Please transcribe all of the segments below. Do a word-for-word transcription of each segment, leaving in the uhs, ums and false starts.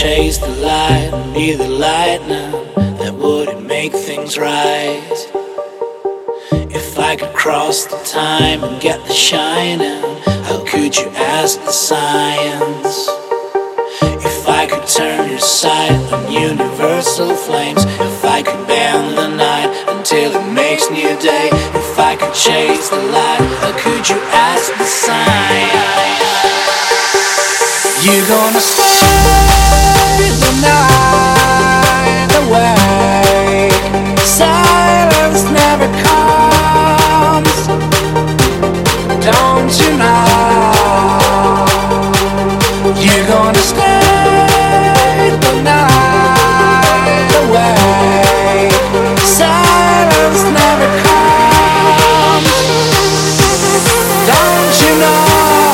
chase the light and be the lightning that wouldn't make things right. If I could cross the time and get the shining, how could you ask the science? If I could turn your sight on universal flames, if I could bend the night until it makes new day, if I could chase the light, how could you ask the science? You're gonna stay the night away. Silence never comes, don't you know? You're gonna stay the night away. Silence never comes, don't you know?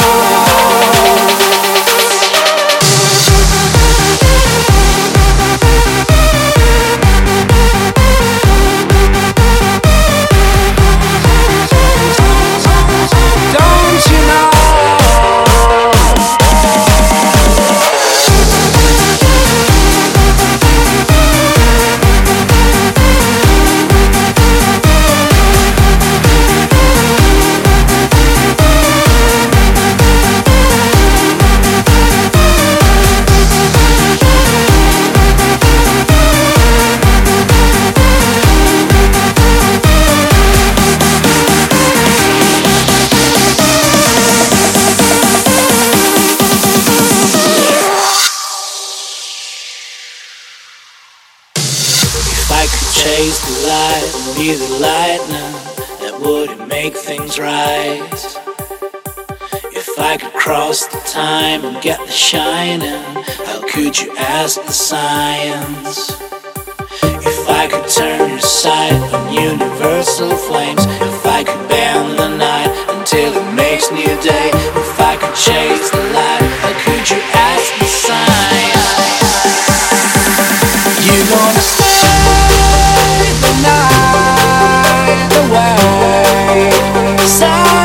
If I could chase the light and be the lightning that wouldn't make things right. If I could cross the time and get the shining, how could you ask the science? If I could turn your sight on universal flames, if I could bend the night until it makes new day, if I could chase the light, how could you ask the science? You're gonna stay the night away.